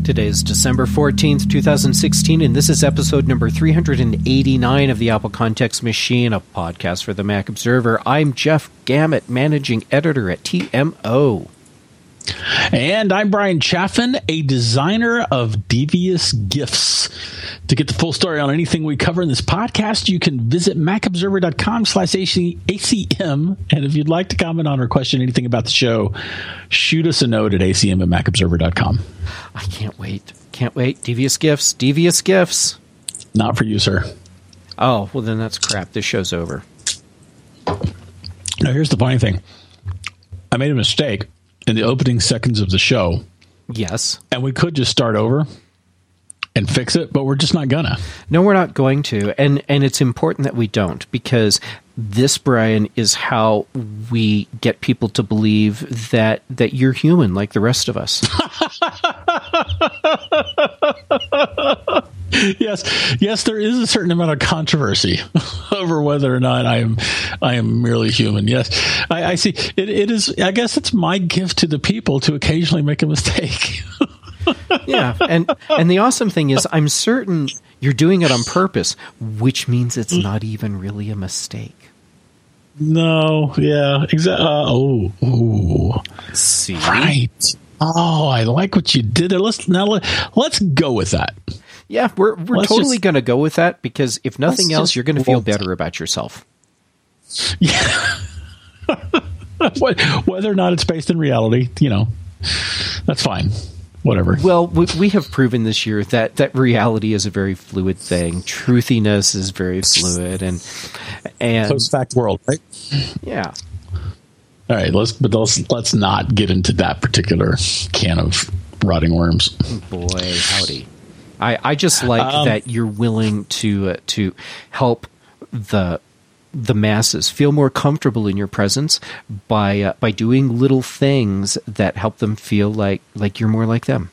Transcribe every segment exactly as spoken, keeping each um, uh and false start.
Today is December fourteenth, twenty sixteen, and this is episode number three hundred eighty-nine of the Apple Context Machine, a podcast for the Mac Observer. I'm Jeff Gamet, managing editor at T M O. And I'm Brian Chaffin, a designer of devious GIFs. To get the full story on anything we cover in this podcast, you can visit macobserver.com slash ACM. And if you'd like to comment on or question anything about the show, shoot us a note at acm at macobserver dot com. I can't wait. Can't wait. Devious GIFs. Devious GIFs. Not for you, sir. Oh, well, then that's crap. This show's over. Now, here's the funny thing. I made a mistake in the opening seconds of the show. Yes. And we could just start over and fix it, but we're just not gonna. No, we're not going to. And and it's important that we don't, because this, Brian, is how we get people to believe that that you're human like the rest of us. Yes, yes, there is a certain amount of controversy over whether or not I am I am merely human. Yes, I, I see. It, it is. I guess it's my gift to the people to occasionally make a mistake. Yeah, and and the awesome thing is, I'm certain you're doing it on purpose, which means it's not even really a mistake. No, yeah, exactly. Uh, oh, ooh, see, right. Oh, I like what you did there. Let's now let, let's go with that. Yeah, we're we're let's totally going to go with that, because if nothing else, you're going to feel better that. about yourself. Yeah. Whether or not it's based in reality, you know, that's fine. Whatever. Well, we, we have proven this year that, that reality is a very fluid thing. Truthiness is very fluid, and and post-fact world, right? Yeah. All right, let's but let's let's not get into that particular can of rotting worms. Boy, howdy! I, I just like um, that you're willing to uh, to help the the masses feel more comfortable in your presence by uh, by doing little things that help them feel like like you're more like them.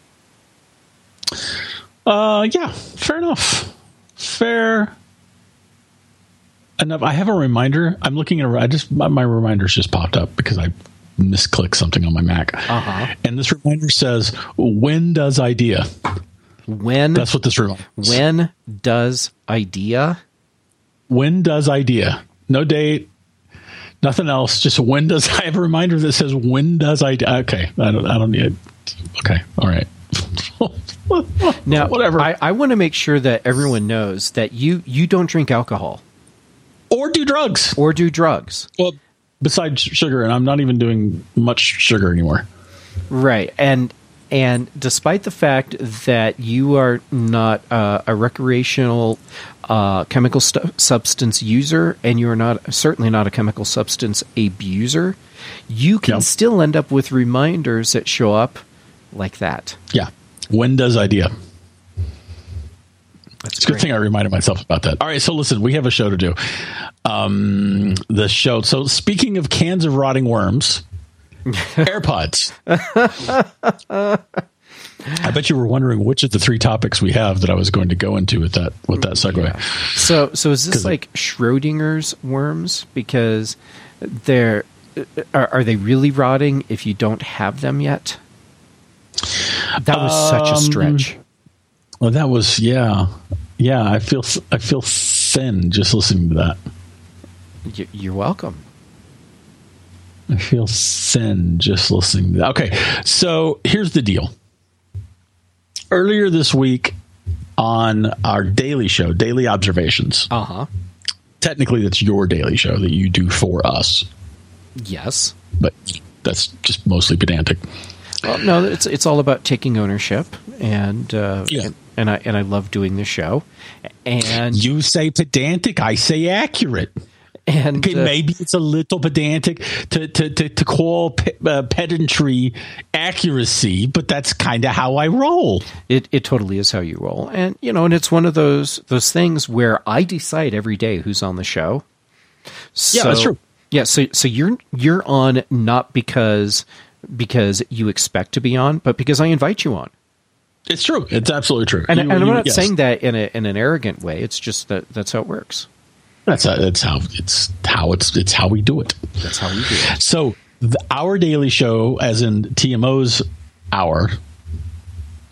Uh, yeah, fair enough. Fair enough. I have a reminder. I'm looking at. I just my, my reminders just popped up because I misclicked something on my Mac. Uh-huh. And this reminder says, "When does idea?" When that's what this reminds. When does idea? When does idea? No date, nothing else. Just when does I have a reminder that says when does idea? Okay, I don't. I don't need it. Okay, all right. Now, whatever. I, I want to make sure that everyone knows that you you don't drink alcohol or do drugs or do drugs. Well, besides sugar, and I'm not even doing much sugar anymore. Right, and. And despite the fact that you are not uh, a recreational uh, chemical stu- substance user, and you are not certainly not a chemical substance abuser, you can yep. still end up with reminders that show up like that. Yeah. When does idea? That's it's a good thing I reminded myself about that. All right, so listen, we have a show to do. Um, the show. So speaking of cans of rotting worms. AirPods. I bet you were wondering which of the three topics we have that I was going to go into with that with that segue. Yeah. So, so is this like Schrodinger's worms? Because they're are, are they really rotting if you don't have them yet? That was um, such a stretch. Well, that was yeah, yeah. I feel I feel thin just listening to that. You, you're welcome. I feel thin just listening to that. Okay, so here's the deal. Earlier this week on our daily show, Daily Observations. Uh-huh. Technically, that's your daily show that you do for us. Yes. But that's just mostly pedantic. Well, no, it's it's all about taking ownership, and uh, yeah. and, and I and I love doing the show. And you say pedantic, I say accurate. And okay, uh, maybe it's a little pedantic to to to, to call pe- uh, pedantry accuracy, but that's kind of how I roll. It it totally is how you roll, and you know, and it's one of those those things where I decide every day who's on the show. So, yeah, that's true. Yeah, so so you're you're on not because because you expect to be on, but because I invite you on. It's true. It's absolutely true. And, you, and I'm you, not yes. saying that in a in an arrogant way. It's just that that's how it works. That's how, that's how it's how it's it's how we do it. That's how we do it. So the, our daily show, as in T M O's hour,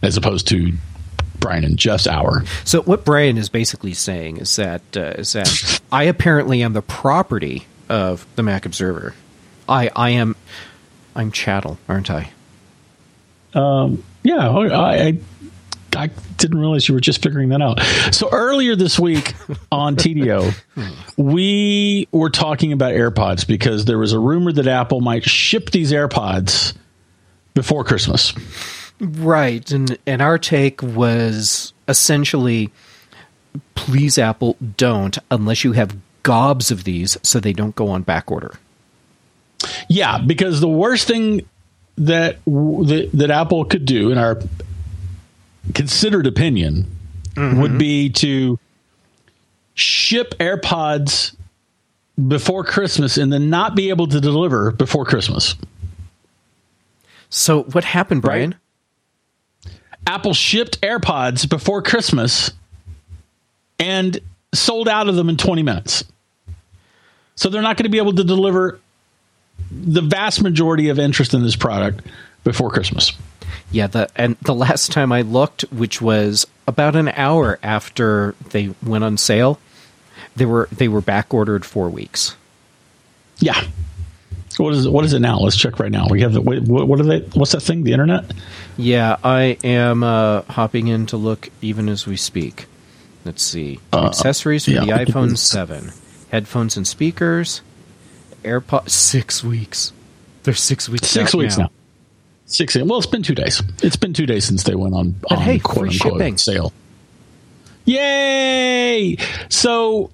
as opposed to Brian and Jeff's hour. So what Brian is basically saying is that uh, is that I apparently am the property of the Mac Observer. I I am I'm chattel, aren't I? Um, yeah, I, I I didn't realize you were just figuring that out. So earlier this week on T D O, we were talking about AirPods because there was a rumor that Apple might ship these AirPods before Christmas. Right, and and our take was essentially, please Apple, don't, unless you have gobs of these so they don't go on back order. Yeah, because the worst thing that that, that Apple could do, in our considered opinion, mm-hmm. would be to ship AirPods before Christmas and then not be able to deliver before Christmas. So what happened, Brian? Right? Apple shipped AirPods before Christmas and sold out of them in twenty minutes. So they're not going to be able to deliver the vast majority of interest in this product before Christmas. Yeah, the and the last time I looked, which was about an hour after they went on sale, they were they were back ordered four weeks. Yeah. What is it? What is it now? Let's check right now. We have the what, what are they? What's that thing? The internet? Yeah, I am uh, hopping in to look even as we speak. Let's see. Uh, Accessories for yeah, the iPhone seven, headphones and speakers, AirPods. Six weeks. They're six weeks. Six out weeks now. now. Six. Well, it's been two days. It's been two days since they went on, but on hey, quote free unquote shipping. Sale. Yay! So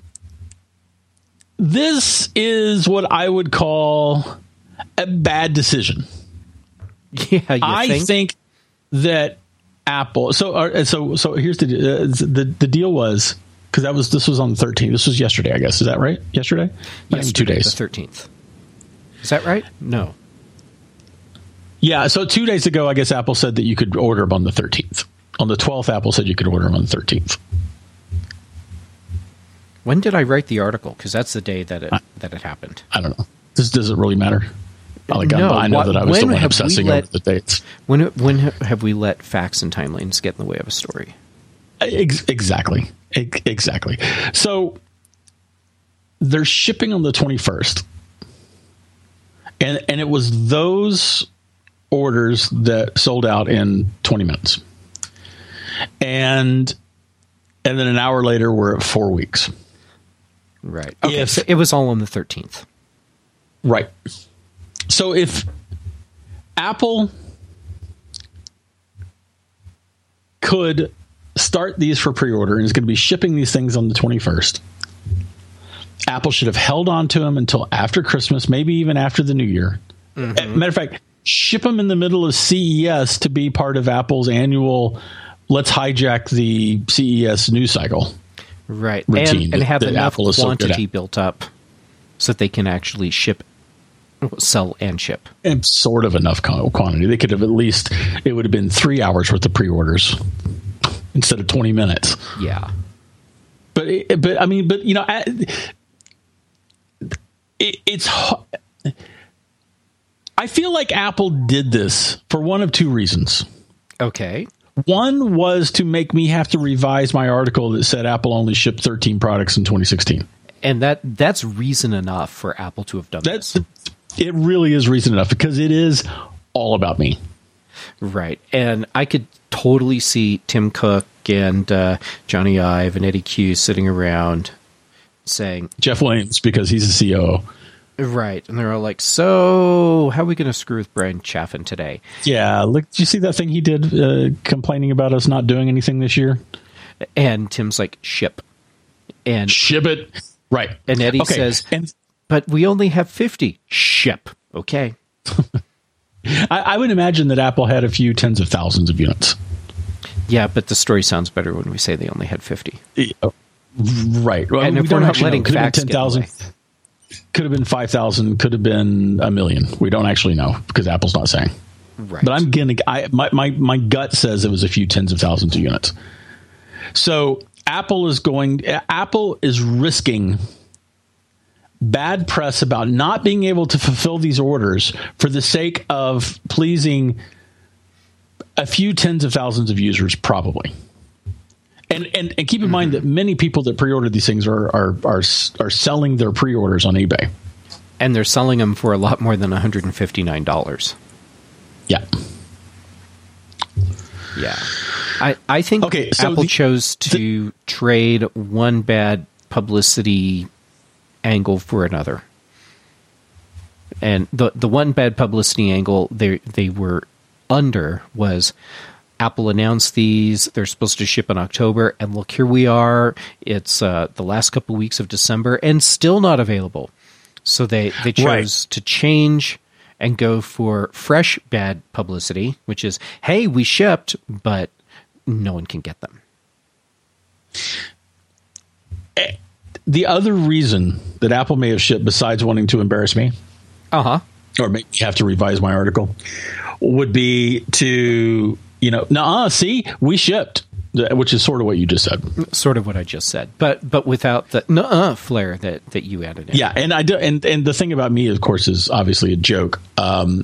this is what I would call a bad decision. Yeah, you I think? think that Apple. So, uh, so, so here's the uh, the the deal was, because that was this was on the thirteenth. This was yesterday, I guess. Is that right? Yesterday? Yesterday, two days. The thirteenth. Is that right? No. Yeah. So two days ago, I guess Apple said that you could order them on the thirteenth. On the twelfth, Apple said you could order them on the thirteenth. When did I write the article? Because that's the day that it I, that it happened. I don't know. Does does it really matter? Like, no, I know what, that I was the one obsessing let, over the dates. When when have we let facts and timelines get in the way of a story? Ex- exactly. Ex- exactly. So they're shipping on the twenty-first. And and it was those orders that sold out in twenty minutes. And and then an hour later we're at four weeks. Right. Okay. If, so it was all on the thirteenth. Right. So if Apple could start these for pre-order and is going to be shipping these things on the twenty-first, Apple should have held on to them until after Christmas, maybe even after the new year. Mm-hmm. Matter of fact, ship them in the middle of C E S to be part of Apple's annual let's hijack the C E S news cycle. Right. Routine and, and have that, that enough Apple quantity so built up so that they can actually ship, sell and ship. And sort of enough quantity. They could have at least, it would have been three hours worth of pre-orders instead of twenty minutes. Yeah. But, it, but I mean, but, you know, it, it's, I feel like Apple did this for one of two reasons. Okay. One was to make me have to revise my article that said Apple only shipped thirteen products in twenty sixteen. And that that's reason enough for Apple to have done that's, this. It really is reason enough because it is all about me. Right. And I could totally see Tim Cook and uh, Johnny Ive and Eddie Q sitting around saying... Jeff Williams, because he's the C O O. Right. And they're all like, so how are we going to screw with Brian Chaffin today? Yeah. Look, did you see that thing he did uh, complaining about us not doing anything this year? And Tim's like, ship. And ship it. Right. And Eddie okay. says, and, but we only have fifty. Ship. Okay. I, I would imagine that Apple had a few tens of thousands of units. Yeah, but the story sounds better when we say they only had fifty. Yeah. Right. Well, and we if don't we're not actually letting know. Could have facts been ten thousand. Could have been five thousand, could have been a million. We don't actually know because Apple's not saying. Right. But I'm getting, I, my, my, my gut says it was a few tens of thousands of units. So Apple is going, Apple is risking bad press about not being able to fulfill these orders for the sake of pleasing a few tens of thousands of users, probably. And and, and keep in mm-hmm. mind that many people that pre-ordered these things are, are are are selling their pre-orders on eBay. And they're selling them for a lot more than one hundred fifty-nine dollars. Yeah. Yeah. I, I think okay, so Apple the, chose to the, trade one bad publicity angle for another. And the the one bad publicity angle they they were under was Apple announced these. They're supposed to ship in October. And look, here we are. It's uh, the last couple of weeks of December and still not available. So they, they chose right. to change and go for fresh bad publicity, which is, hey, we shipped, but no one can get them. The other reason that Apple may have shipped, besides wanting to embarrass me, uh-huh, or make me have to revise my article, would be to, you know, nah, see, we shipped, which is sort of what you just said. Sort of what I just said, but but without the nuh-uh flair that, that you added in. Yeah, and I do, and and the thing about me, of course, is obviously a joke. Um,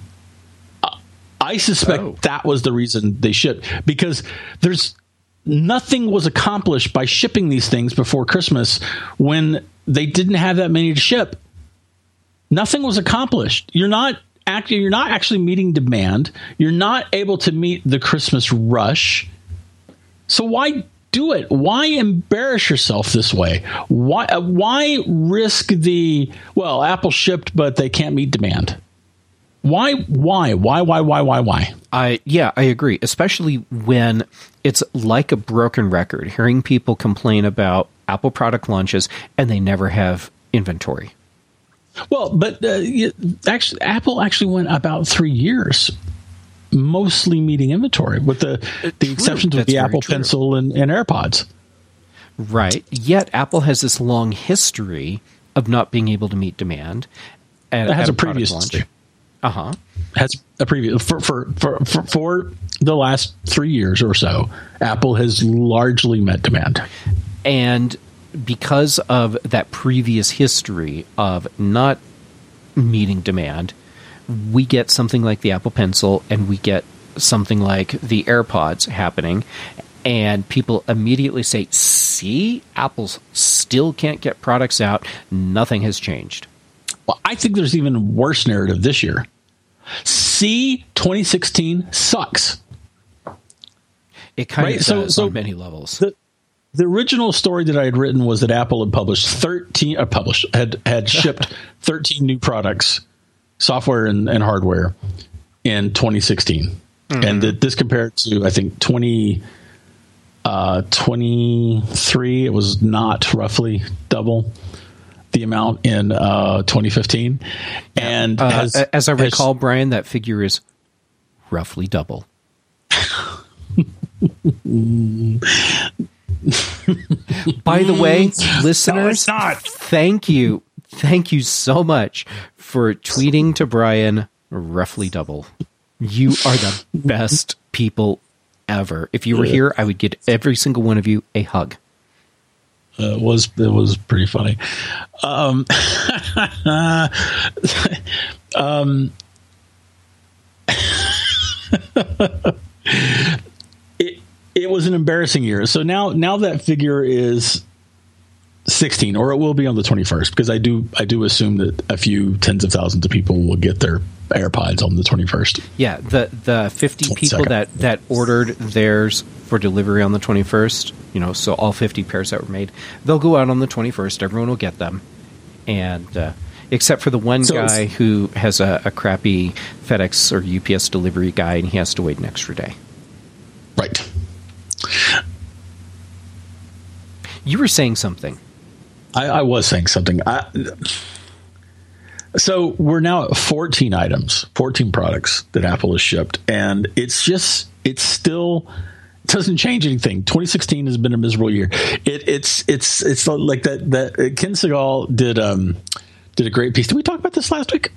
I suspect oh. that was the reason they shipped, because there's nothing was accomplished by shipping these things before Christmas when they didn't have that many to ship. Nothing was accomplished. You're not actually you're not actually meeting demand. You're not able to meet the Christmas rush. So why do it? Why embarrass yourself this way? Why uh, why risk the, well, Apple shipped, but they can't meet demand? Why, why, why, why, why, why, why? I, yeah, I agree. Especially when it's like a broken record, hearing people complain about Apple product launches and they never have inventory. Well, but uh, actually, Apple actually went about three years mostly meeting inventory, with the, the exceptions of the Apple Pencil and, and AirPods. Right. Yet Apple has this long history of not being able to meet demand. At, it has at a, a previous history. Uh-huh. Has a previous for for, for for for the last three years or so, Apple has largely met demand. And because of that previous history of not meeting demand, we get something like the Apple Pencil and we get something like the AirPods happening, and people immediately say, see, Apple still can't get products out. Nothing has changed. Well, I think there's even a worse narrative this year. See, twenty sixteen sucks. It kind right? of so, does so on many levels. The, the original story that I had written was that Apple had published thirteen, uh, published had had shipped thirteen new products, software and, and hardware, in twenty sixteen, mm-hmm. and that this compared to, I think, twenty uh, twenty-three. It was not roughly double the amount in uh, twenty fifteen. And uh, as, as I recall, as, Brian, that figure is roughly double. By the way, listeners, no, thank you. Thank you so much for tweeting to Brian roughly double. You are the best people ever. If you were here, I would get every single one of you a hug. Uh, it was it was pretty funny. Um, um, it it was an embarrassing year. So now now that figure is sixteen, or it will be on the twenty-first, because I do I do assume that a few tens of thousands of people will get their AirPods on the twenty-first. Yeah, the the fifty people that, that ordered theirs for delivery on the twenty-first, you know, so all fifty pairs that were made, they'll go out on the twenty-first. Everyone will get them. And uh, except for the one so, guy who has a, a crappy FedEx or U P S delivery guy, and he has to wait an extra day. Right. You were saying something. I, I was saying something. I, so we're now at fourteen items, fourteen products that Apple has shipped, and it's just, it's still, it doesn't change anything. twenty sixteen has been a miserable year. It, it's it's it's like that that Ken Segall did um did a great piece. Did we talk about this last week?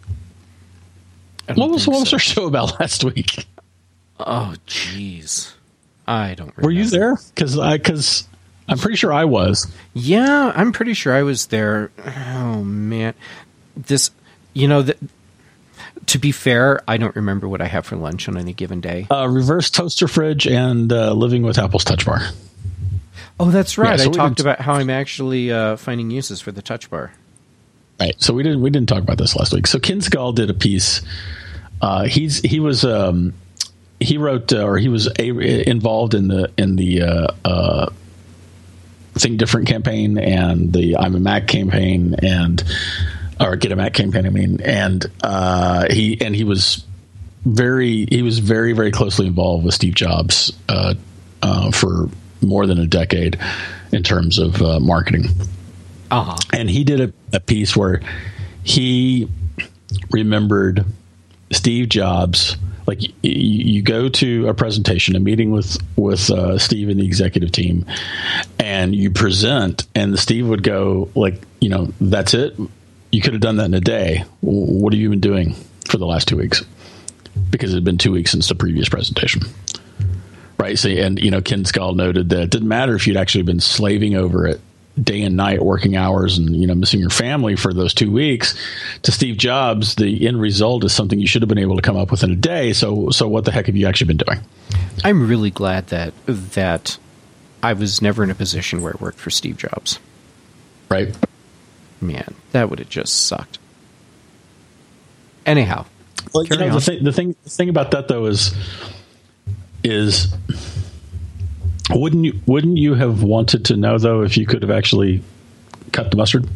What was what was so. our show about last week? Oh, jeez, I don't remember. Were you there? Because I because. I'm pretty sure I was. Yeah, I'm pretty sure I was there. Oh, man. This, you know, the, To be fair, I don't remember what I have for lunch on any given day. Uh, reverse toaster fridge and uh, living with Apple's Touch Bar. Oh, that's right. Yeah, so I talked didn't... about how I'm actually uh, finding uses for the Touch Bar. Right. So we didn't we didn't talk about this last week. So Ken Segall did a piece. Uh, he's he was um, he wrote uh, or he was a, involved in the in the uh, uh, Think Different campaign and the I'm a Mac campaign and or Get a Mac campaign. I mean, and uh, he and he was very he was very very closely involved with Steve Jobs uh, uh, for more than a decade in terms of uh, marketing. Uh-huh. And he did a, a piece where he remembered Steve Jobs. Like you, you go to a presentation, a meeting with with uh, Steve and the executive team, and you present, and Steve would go like, you know, that's it. You could have done that in a day. What have you been doing for the last two weeks? Because it had been two weeks since the previous presentation. Right. So, and, you know, Ken Segall noted that it didn't matter if you'd actually been slaving over it day and night, working hours and, you know, missing your family for those two weeks. To Steve Jobs, the end result is something you should have been able to come up with in a day. So, so what the heck have you actually been doing? I'm really glad that that I was never in a position where I worked for Steve Jobs. Right. Man, that would have just sucked. Anyhow, well, you know, the thing, the thing, the thing about that though is, is wouldn't you wouldn't you have wanted to know though if you could have actually cut the mustard?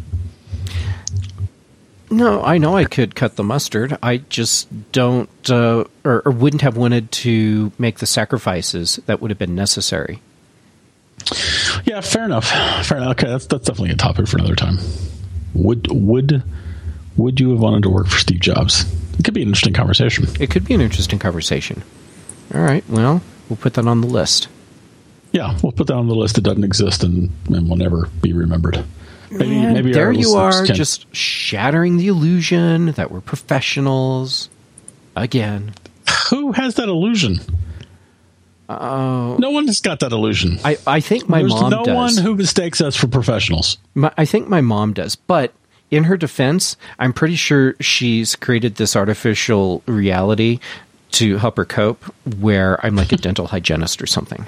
No, I know I could cut the mustard. I just don't uh, or, or wouldn't have wanted to make the sacrifices that would have been necessary. Yeah, fair enough. Fair enough. Okay, that's that's definitely a topic for another time. Would would would you have wanted to work for Steve Jobs? It could be an interesting conversation. It could be an interesting conversation. All right, well, we'll put that on the list. Yeah, we'll put that on the list. It doesn't exist and, and will never be remembered. Maybe, Man, maybe there you are, can... just shattering the illusion that we're professionals again. Who has that illusion? Oh, no one has got that illusion. I, I think my There's mom no does. No one who mistakes us for professionals. My, I think my mom does, but in her defense, I'm pretty sure she's created this artificial reality to help her cope, where I'm like a dental hygienist or something.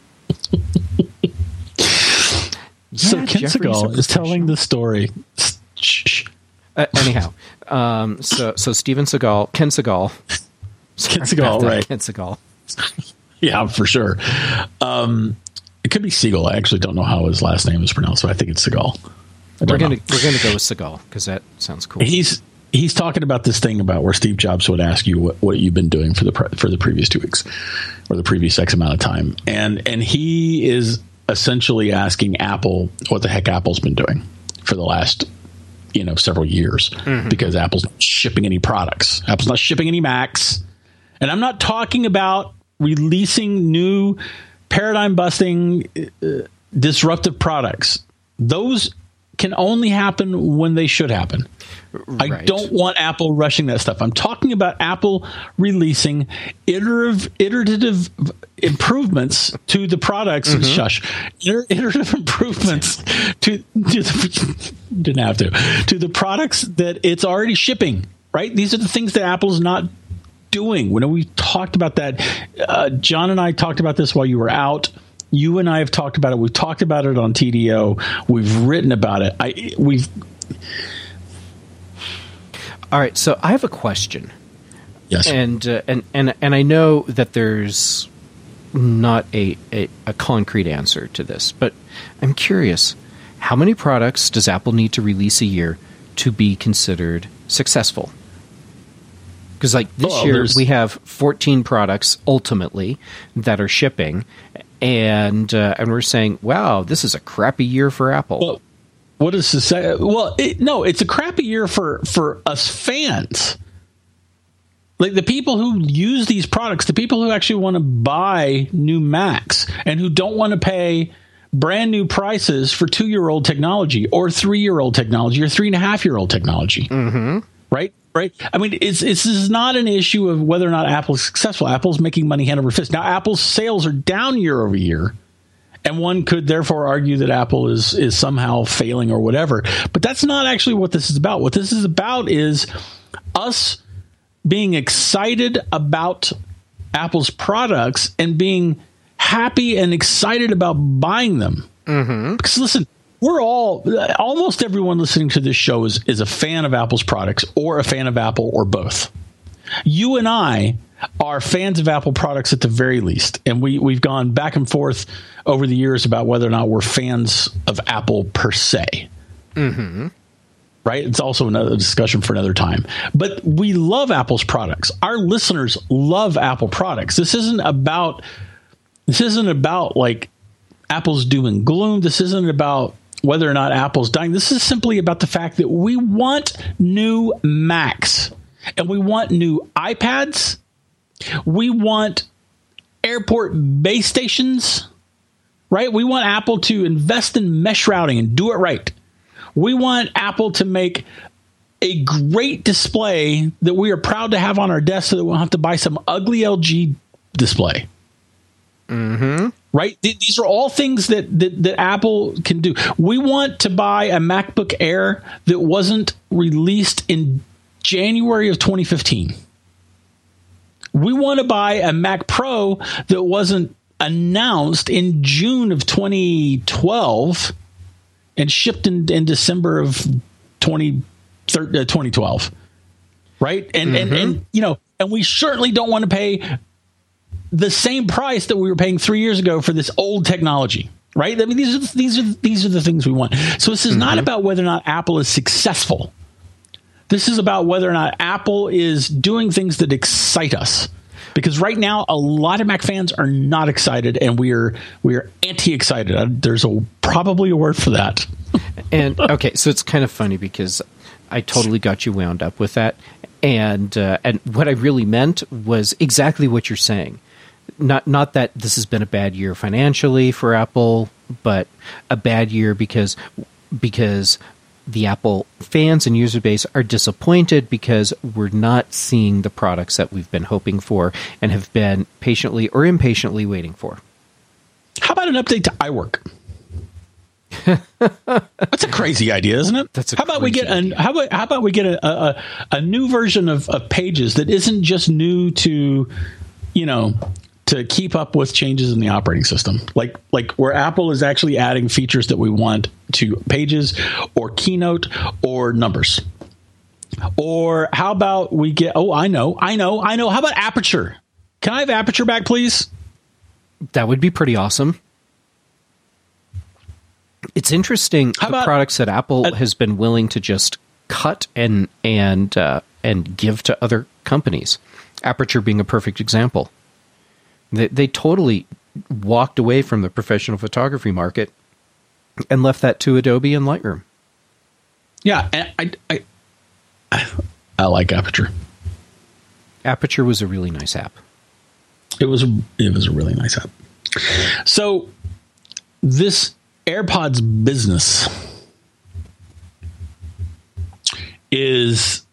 So yeah, Ken Segall is telling the story. Shh. Uh, anyhow, um, so so Steven Seagal, Ken Segall, Ken Segall, right? Ken Segall. Yeah, for sure. Um, it could be Siegel. I actually don't know how his last name is pronounced, so I think it's Seagal. We're gonna know. we're gonna go with Seagal because that sounds cool. He's he's talking about this thing about where Steve Jobs would ask you what, what you've been doing for the pre- for the previous two weeks or the previous X amount of time, and and he is essentially asking Apple what the heck Apple's been doing for the last, you know, several years, mm-hmm. because Apple's not shipping any products. Apple's not shipping any Macs. And I'm not talking about releasing new paradigm busting, uh, disruptive products. Those can only happen when they should happen. Right. I don't want Apple rushing that stuff. I'm talking about Apple releasing iterative, iterative improvements to the products. Mm-hmm. Shush. Iter- iterative improvements to, to the, didn't have to, to the products that it's already shipping, right? These are the things that Apple's not doing. When we talked about that, uh, John and I talked about this while you were out. You and I have talked about it. We've talked about it on T D O. We've written about it. I we've. All right, so I have a question. Yes, and uh, and and and I know that there's not a, a a concrete answer to this, but I'm curious: how many products does Apple need to release a year to be considered successful? Because like this oh, year there's... we have fourteen products ultimately that are shipping. And uh, and we're saying, wow, this is a crappy year for Apple. Well, what is to say? Well, it, no, it's a crappy year for, for us fans. Like the people who use these products, the people who actually want to buy new Macs and who don't want to pay brand new prices for two-year-old technology or three-year-old technology or three-and-a-half-year-old technology. Mm-hmm. Right? Right. I mean, it's, it's, this is not an issue of whether or not Apple is successful. Apple's making money hand over fist. Now, Apple's sales are down year over year, and one could therefore argue that Apple is is somehow failing or whatever. But that's not actually what this is about. What this is about is us being excited about Apple's products and being happy and excited about buying them. Mm-hmm. Because listen, we're all, almost everyone listening to this show is, is a fan of Apple's products or a fan of Apple or both. You and I are fans of Apple products at the very least. And we, we've gone back and forth over the years about whether or not we're fans of Apple per se. Mm-hmm. Right? It's also another discussion for another time. But we love Apple's products. Our listeners love Apple products. This isn't about, this isn't about like Apple's doom and gloom. This isn't about whether or not Apple's dying. This is simply about the fact that we want new Macs and we want new iPads. We want airport base stations, right? We want Apple to invest in mesh routing and do it right. We want Apple to make a great display that we are proud to have on our desk so that we don't have to buy some ugly L G display. Mm-hmm. Right? These are all things that, that, that Apple can do. We want to buy a MacBook Air that wasn't released in January of twenty fifteen. We want to buy a Mac Pro that wasn't announced in June of twenty twelve and shipped in, in December of twenty twelve, right? And, mm-hmm. and and you know, and we certainly don't want to pay the same price that we were paying three years ago for this old technology, right? I mean, these are these are these are the things we want. So this is mm-hmm. not about whether or not Apple is successful. This is about whether or not Apple is doing things that excite us. Because right now, a lot of Mac fans are not excited, and we are we are anti-excited. There's a probably a word for that. And okay, so it's kind of funny because I totally got you wound up with that, and uh, and what I really meant was exactly what you're saying. Not not that this has been a bad year financially for Apple, but a bad year because because. the Apple fans and user base are disappointed because we're not seeing the products that we've been hoping for and have been patiently or impatiently waiting for. How about an update to iWork? That's a crazy idea, isn't it? That's a how about we get a, how about how about we get a a, a new version of, of Pages that isn't just new to, you know, to keep up with changes in the operating system, like like where Apple is actually adding features that we want to Pages or Keynote or Numbers. Or how about we get, oh, I know, I know, I know. How about Aperture? Can I have Aperture back, please? That would be pretty awesome. It's interesting how the about, products that Apple uh, has been willing to just cut and and uh, and give to other companies. Aperture being a perfect example. They, they totally walked away from the professional photography market and left that to Adobe and Lightroom. Yeah, and I, I, I like Aperture. Aperture was a really nice app. It was a, it was a really nice app. So this AirPods business is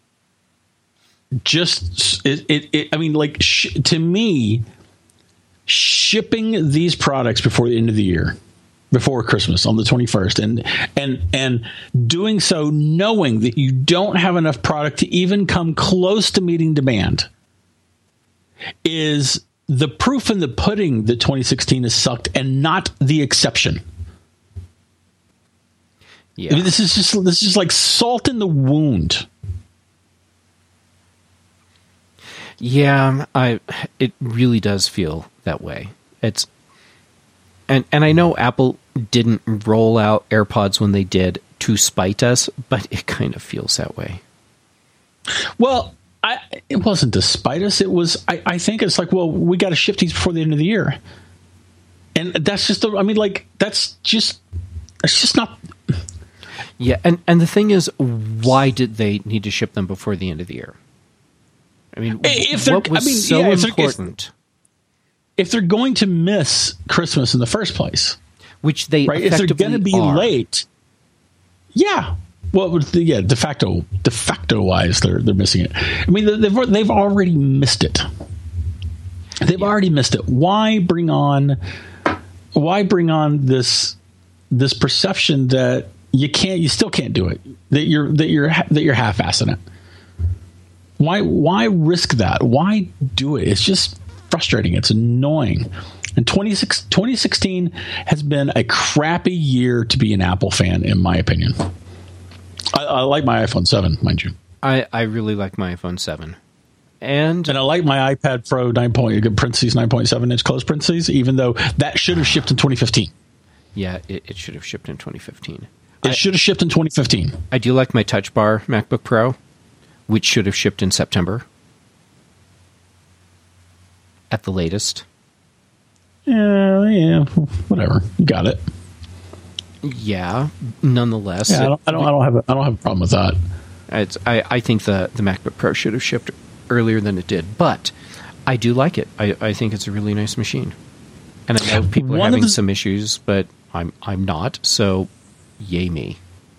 just it. it, it I mean, like sh- to me. Shipping these products before the end of the year, before Christmas on the twenty-first, and and and doing so knowing that you don't have enough product to even come close to meeting demand is the proof in the pudding that twenty sixteen has sucked and not the exception. Yeah. I mean, this is just this is like salt in the wound. Yeah, I it really does feel that way. It's and and I know Apple didn't roll out AirPods when they did to spite us, but it kind of feels that way. Well, I, it wasn't to spite us. It was I, I think it's like, well, we got to ship these before the end of the year, and that's just the, I mean, like that's just it's just not. Yeah, and and the thing is, why did they need to ship them before the end of the year? I mean, if what was I mean, so yeah, if important? If they're going to miss Christmas in the first place, which they right, if they're going to be are. late, yeah, well, yeah, de facto, de facto wise, they're they're missing it. I mean, they've they've already missed it. They've yeah. already missed it. Why bring on? Why bring on this this perception that you can't, you still can't do it, that you're that you're that you're half-assing it? Why why risk that? Why do it? It's just frustrating. It's annoying. And twenty sixteen has been a crappy year to be an Apple fan, in my opinion. I, I like my iPhone seven, mind you. I, I really like my iPhone seven. And and I like my iPad Pro nine point parentheses nine point seven inch close parentheses, even though that should have shipped in twenty fifteen. Yeah, it, it should have shipped in twenty fifteen. It I, should have shipped in twenty fifteen. I do like my Touch Bar MacBook Pro, which should have shipped in September at the latest. Yeah, yeah, whatever. You got it. Yeah, nonetheless, yeah, I don't, I don't, I don't have, a, I don't have a problem with that. It's, I, I think the the MacBook Pro should have shipped earlier than it did, but I do like it. I, I think it's a really nice machine, and I know people are One having the, some issues, but I'm I'm not. So, yay me!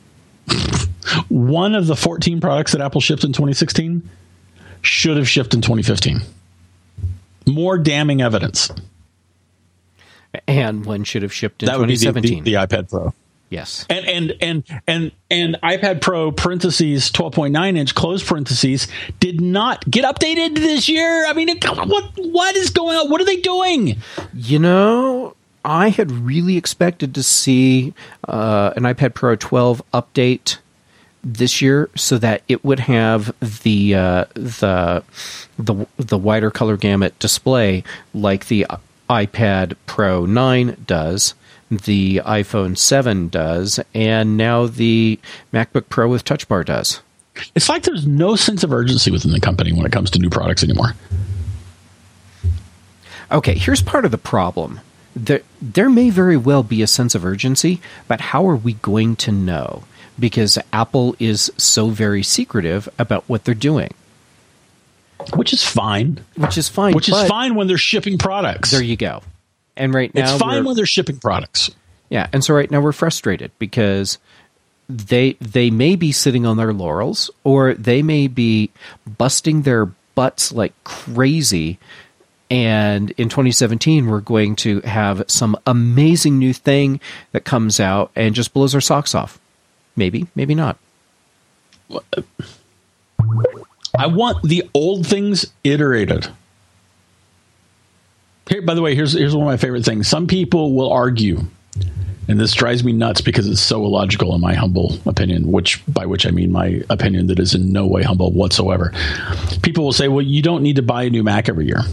One of the fourteen products that Apple shipped in twenty sixteen should have shipped in twenty fifteen. More damning evidence. And one should have shipped in that would twenty seventeen. Be the, the, the iPad Pro. Yes. And and and and and iPad Pro parentheses twelve point nine inch close parentheses did not get updated this year. I mean, it, what what is going on? What are they doing? You know, I had really expected to see uh, an iPad Pro twelve update this year, so that it would have the uh, the the the wider color gamut display like the iPad Pro nine does, the iPhone seven does, and now the MacBook Pro with Touch Bar does. It's like there's no sense of urgency within the company when it comes to new products anymore. Okay, here's part of the problem. There, there may very well be a sense of urgency, but how are we going to know? Because Apple is so very secretive about what they're doing. Which is fine. Which is fine. Which is fine when they're shipping products. There you go. And right now, it's fine when they're shipping products. Yeah, and so right now we're frustrated because they they may be sitting on their laurels, or they may be busting their butts like crazy. And in twenty seventeen, we're going to have some amazing new thing that comes out and just blows our socks off. Maybe, maybe not. I want the old things iterated. Here, by the way, here's here's one of my favorite things. Some people will argue, and this drives me nuts because it's so illogical in my humble opinion, which by which I mean my opinion that is in no way humble whatsoever. People will say, well, you don't need to buy a new Mac every year.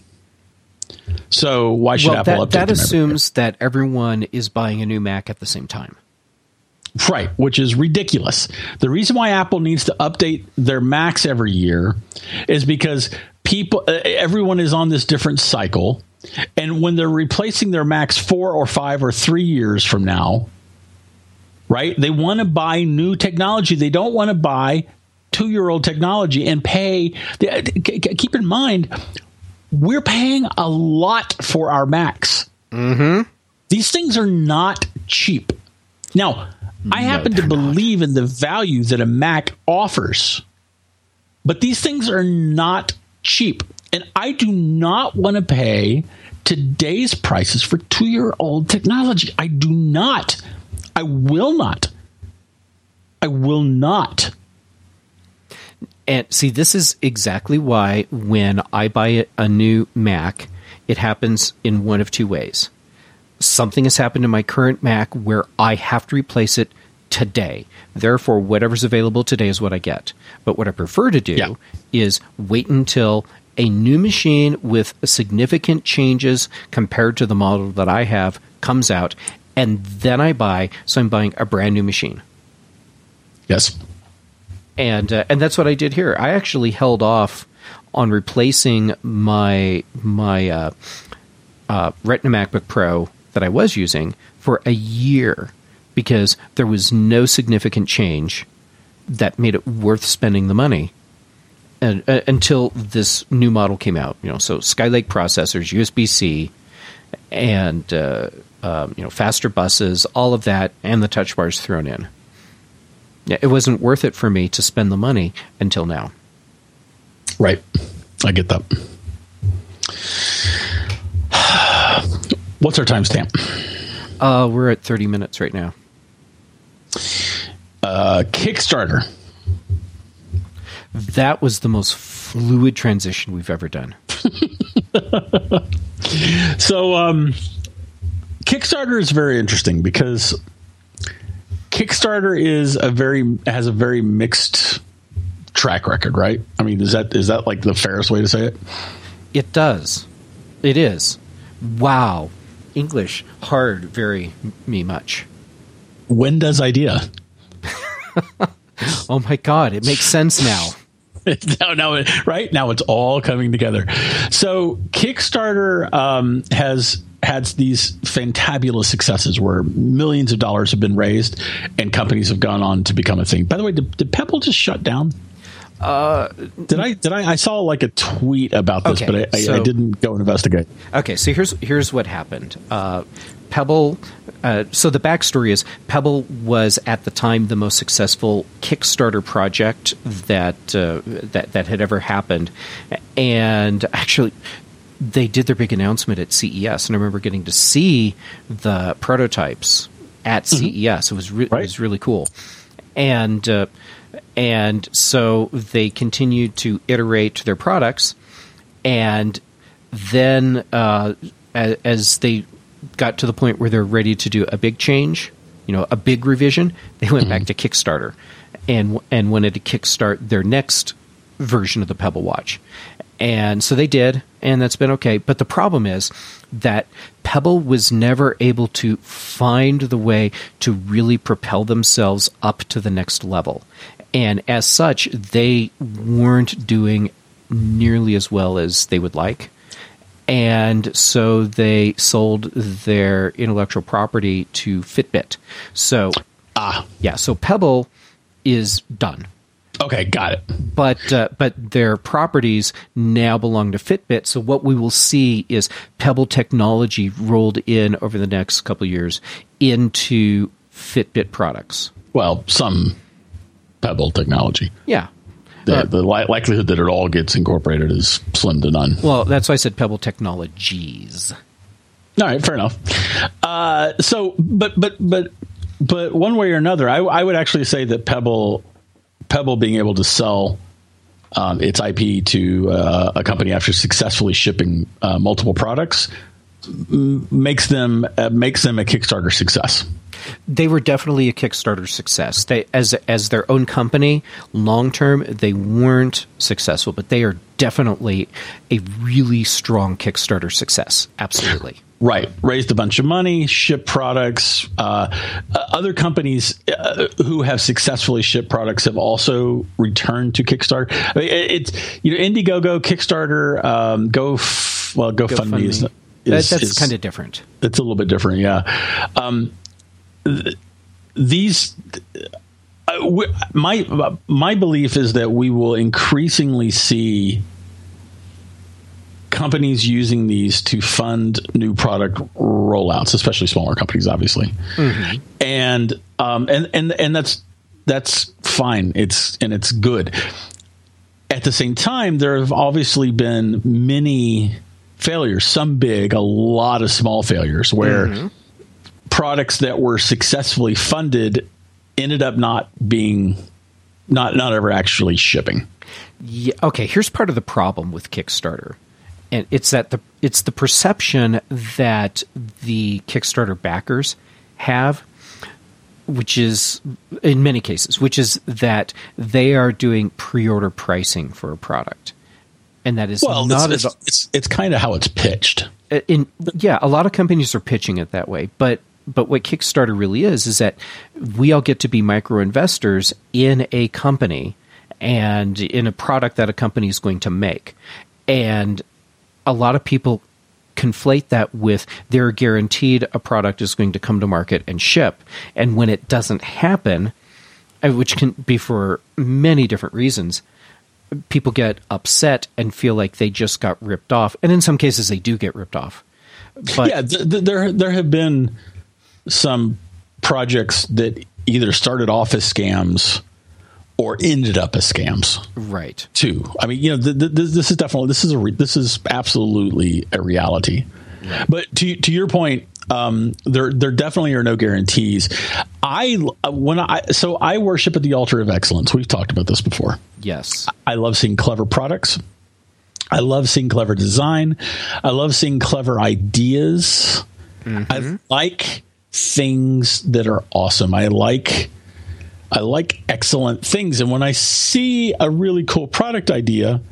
So why should well, Apple that, update that them assumes that everyone is buying a new Mac at the same time. Right, which is ridiculous. The reason why Apple needs to update their Macs every year is because people, uh, everyone is on this different cycle. And when they're replacing their Macs four or five or three years from now, right, they want to buy new technology. They don't want to buy two-year-old technology and pay. Keep in mind, we're paying a lot for our Macs. Mm-hmm. These things are not cheap. Now, I happen no, to believe not. in the value that a Mac offers, but these things are not cheap. And I do not want to pay today's prices for two-year-old technology. I do not. I will not. I will not. And see, this is exactly why when I buy a new Mac, it happens in one of two ways. Something has happened in my current Mac where I have to replace it today. Therefore, whatever's available today is what I get. But what I prefer to do yeah. is wait until a new machine with significant changes compared to the model that I have comes out, and then I buy. So I'm buying a brand new machine. Yes. And uh, and that's what I did here. I actually held off on replacing my my uh, uh, Retina MacBook Pro that I was using for a year because there was no significant change that made it worth spending the money and, uh, until this new model came out. You know, so Skylake processors, U S B C, and uh, um, you know, faster buses, all of that, and the touch bars thrown in. Yeah, it wasn't worth it for me to spend the money until now. Right, I get that. What's our timestamp? Uh, we're at thirty minutes right now. Uh, Kickstarter. That was the most fluid transition we've ever done. So, um, Kickstarter is very interesting because Kickstarter is a very has a very mixed track record, right? I mean, is that is that like the fairest way to say it? It does. It is. Wow. English hard very me much. When does idea? Oh my God, it makes sense now. now, now, right now, it's all coming together. So Kickstarter um, has had these fantabulous successes where millions of dollars have been raised and companies have gone on to become a thing. By the way, did, did Pebble just shut down? Uh, did I? Did I? I saw like a tweet about this, okay, but I, so, I, I didn't go and investigate. Okay, so here's here's what happened. Uh, Pebble. Uh, so the backstory is Pebble was at the time the most successful Kickstarter project that uh, that that had ever happened, and actually they did their big announcement at C E S, and I remember getting to see the prototypes at mm-hmm. C E S. It was re- right. it was really cool, and uh, and so they continued to iterate their products, and then uh, as, as they got to the point where they're ready to do a big change, you know, a big revision, they went mm-hmm. back to Kickstarter and and wanted to kickstart their next version of the Pebble Watch. And so they did, and that's been okay. But the problem is that Pebble was never able to find the way to really propel themselves up to the next level. And as such, they weren't doing nearly as well as they would like. And so they sold their intellectual property to Fitbit. So, ah, yeah, so Pebble is done. Okay, got it. But uh, but their properties now belong to Fitbit. So what we will see is Pebble technology rolled in over the next couple of years into Fitbit products. Well, some Pebble technology. Yeah. The, uh, the li- likelihood that it all gets incorporated is slim to none. Well, that's why I said Pebble Technologies. All right, fair enough. Uh, so, but but but but one way or another, I, I would actually say that Pebble Pebble being able to sell um, its I P to uh, a company after successfully shipping uh, multiple products m- makes them uh, makes them a Kickstarter success. They were definitely a Kickstarter success. They, as as their own company, long term, they weren't successful, but they are definitely a really strong Kickstarter success. Absolutely. Right. Raised a bunch of money, shipped products. Uh, other companies uh, who have successfully shipped products have also returned to Kickstarter. I mean, it's, you know, Indiegogo, Kickstarter, um, Go, well, GoFundMe is, is, that, that's is kind of different. It's a little bit different. Yeah. Um, th- these, uh, w- my, my belief is that we will increasingly see companies using these to fund new product rollouts, especially smaller companies, obviously. Mm-hmm. And, um, and, and, and that's, that's fine. It's, and it's good. At the same time, there have obviously been many failures, some big, a lot of small failures where mm-hmm. products that were successfully funded ended up not being, not, not ever actually shipping. Yeah. Okay. Here's part of the problem with Kickstarter. And it's that the it's the perception that the Kickstarter backers have, which is in many cases, which is that they are doing pre-order pricing for a product, and that is well, not it's, as it's, it's it's kind of how it's pitched. In yeah, a lot of companies are pitching it that way, but but what Kickstarter really is is that we all get to be micro investors in a company and in a product that a company is going to make, and a lot of people conflate that with they're guaranteed a product is going to come to market and ship. And when it doesn't happen, which can be for many different reasons, people get upset and feel like they just got ripped off. And in some cases, they do get ripped off. But yeah, th- th- there there have been some projects that either started off as scams or ended up as scams, right? Too. I mean, you know, th- th- this is definitely this is a re- this is absolutely a reality. Right. But to to your point, Um, there, there definitely are no guarantees. I when I so I worship at the altar of excellence. We've talked about this before. Yes, I love seeing clever products. I love seeing clever design. I love seeing clever ideas. Mm-hmm. I like things that are awesome. I like I like excellent things. And when I see a really cool product idea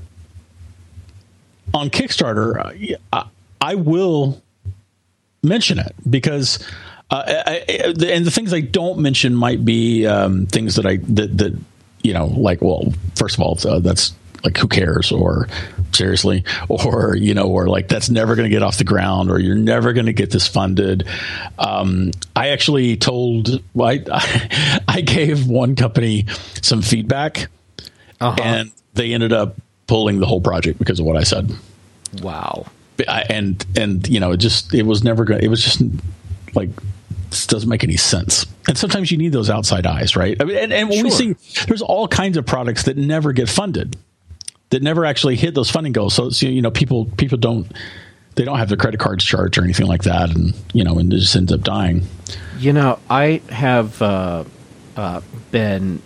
on Kickstarter, I, I will mention it because uh, I, I, and the things I don't mention might be um, things that I that, that you know, like, well, first of all, uh, that's like, who cares, or seriously, or, you know, or like, that's never going to get off the ground, or you're never going to get this funded. Um, I actually told, I, I gave one company some feedback, uh-huh. and they ended up pulling the whole project because of what I said. Wow. I, and, and, you know, it just, it was never going to, it was just like, this doesn't make any sense. And sometimes you need those outside eyes, right? I mean, and, and when sure. we see, there's all kinds of products that never get funded, that never actually hit those funding goals. So, so, you know, people, people don't, they don't have their credit cards charged or anything like that. And, you know, and it just ends up dying. You know, I have uh, uh, been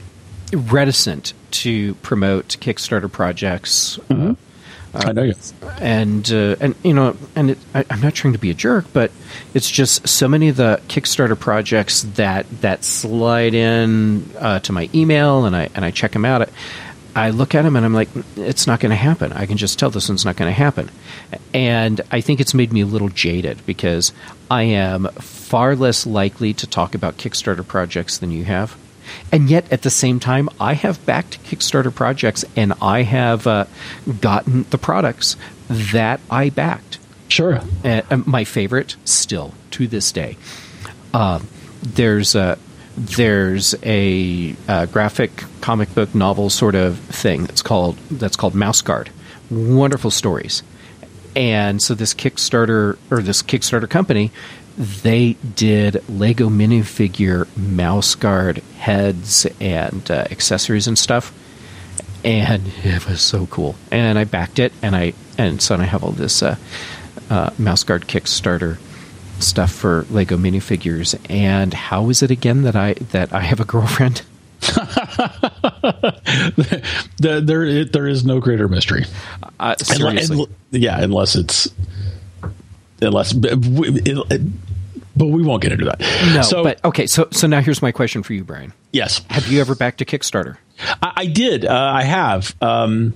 reticent to promote Kickstarter projects. Mm-hmm. uh, Uh, I know you. And, uh, and you know, and it, I, I'm not trying to be a jerk, but it's just so many of the Kickstarter projects that, that slide in uh, to my email, and I and I check them out. I look at them and I'm like, it's not going to happen. I can just tell this one's not going to happen. And I think it's made me a little jaded because I am far less likely to talk about Kickstarter projects than you have. And yet, at the same time, I have backed Kickstarter projects, and I have uh, gotten the products that I backed. Sure. Uh, my favorite, still to this day, uh, there's a there's a, a graphic comic book novel sort of thing that's called that's called Mouse Guard. Wonderful stories, and so this Kickstarter or this Kickstarter company, they did Lego minifigure Mouse Guard heads and uh, accessories and stuff, and it was so cool. And I backed it, and I and so I have all this uh, uh, Mouse Guard Kickstarter stuff for Lego minifigures. And how is it again that I that I have a girlfriend? there, there, it, there is no greater mystery. Uh, seriously, unless, yeah, unless it's unless. It, it, But we won't get into that. No, so, but okay. So, so now here's my question for you, Brian. Yes. Have you ever backed a Kickstarter? I, I did. Uh, I have. Um,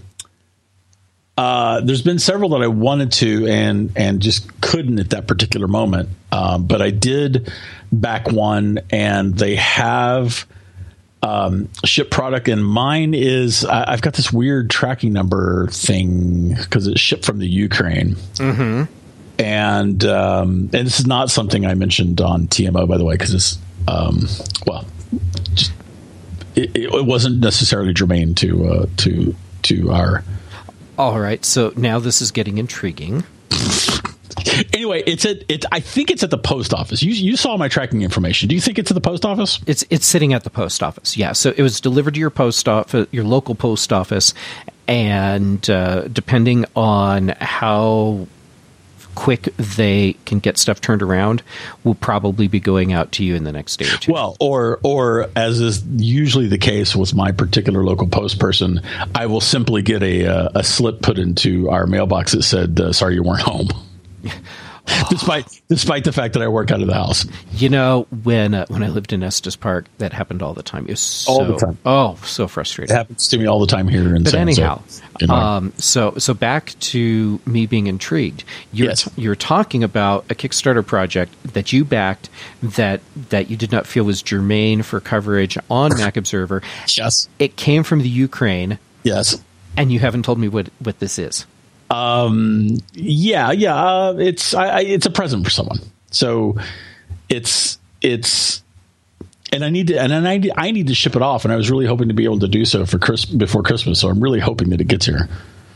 uh, there's been several that I wanted to and and just couldn't at that particular moment. Um, but I did back one, and they have um, shipped product. And mine is I, I've got this weird tracking number thing because it's shipped from the Ukraine. Mm-hmm. And um, and this is not something I mentioned on T M O, by the way, because it's um, well, just, it, it wasn't necessarily germane to uh, to to our. All right, so now this is getting intriguing. Anyway, it's at it. I think it's at the post office. You you saw my tracking information. Do you think it's at the post office? It's it's sitting at the post office. Yeah, so it was delivered to your post office, your local post office, and uh, depending on how quick they can get stuff turned around, will probably be going out to you in the next day or two. Well, or or as is usually the case with my particular local post person, I will simply get a uh, a slip put into our mailbox that said, uh, "Sorry, you weren't home." despite despite the fact that I work out of the house. You know, when uh, when I lived in Estes Park, that happened all the time. It was so, all the time. Oh, so frustrating. It happens to me all the time here in But San anyhow, Jose. um, so so back to me being intrigued. You're yes. t- you're talking about a Kickstarter project that you backed that that you did not feel was germane for coverage on Mac Observer. Yes, it came from the Ukraine. Yes, and you haven't told me what what this is. Um. Yeah. Yeah. Uh, it's. I, I. It's a present for someone. So, it's. It's. And I need to. And I need. I need to ship it off. And I was really hoping to be able to do so for Chris before Christmas. So I'm really hoping that it gets here.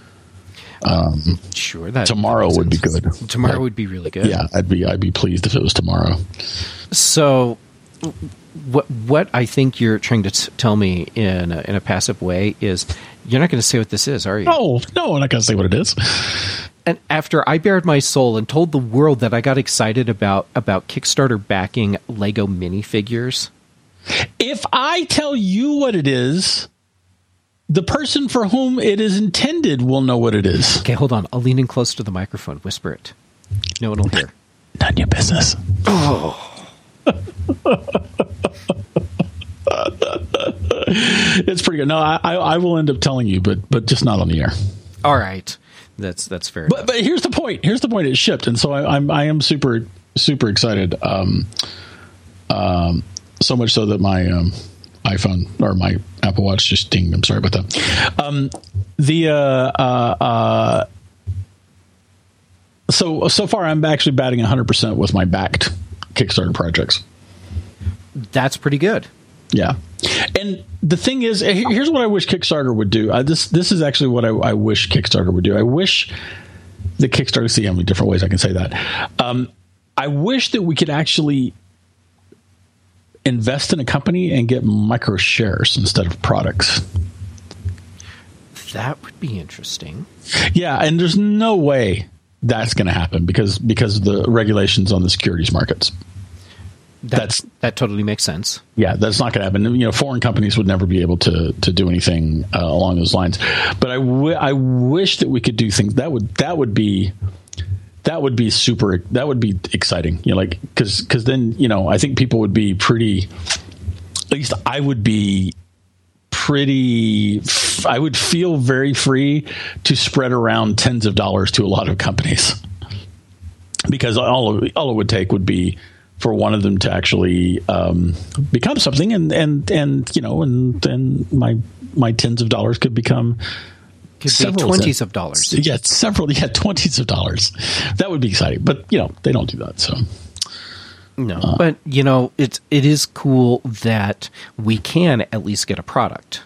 Um. Sure. That tomorrow would be good. Tomorrow but, would be really good. Yeah. I'd be. I'd be pleased if it was tomorrow. So, what what I think you're trying to t- tell me in a, in a passive way is you're not going to say what this is, are you? No, no, I'm not going to say what it is. and after I bared my soul and told the world that I got excited about about Kickstarter backing Lego minifigures. If I tell you what it is, the person for whom it is intended will know what it is. Okay, hold on. I'll lean in close to the microphone. Whisper it. No one will hear. None of your business. Oh. It's pretty good. No, I, I will end up telling you, but but just not on the air. All right, that's that's fair. But, but here's the point. Here's the point. It shipped, and so I, I'm I am super super excited. Um, um, so much so that my um, iPhone or my Apple Watch just dinged. I'm sorry about that. Um, the uh, uh, uh, so so far I'm actually batting one hundred percent with my backed Kickstarter projects. That's pretty good. Yeah. And the thing is, here's what I wish Kickstarter would do. I, this this is actually what I, I wish Kickstarter would do. I wish the Kickstarter, see how many different ways I can say that. Um, I wish that we could actually invest in a company and get micro shares instead of products. That would be interesting. Yeah, and there's no way that's going to happen because because of the regulations on the securities markets. That, that's that totally makes sense. Yeah, that's not going to happen. You know, foreign companies would never be able to to do anything uh, along those lines. But I, w- I wish that we could do things that would that would be that would be super. That would be exciting. You know, like because because then you know I think people would be pretty. At least I would be pretty. I would feel very free to spread around tens of dollars to a lot of companies because all of, all it would take would be for one of them to actually um, become something, and, and, and you know, and then my my tens of dollars could become could be twenties of dollars. Yeah, several, yeah, twenties of dollars. That would be exciting, but you know, they don't do that. So no, uh, but you know, it's it is cool that we can at least get a product.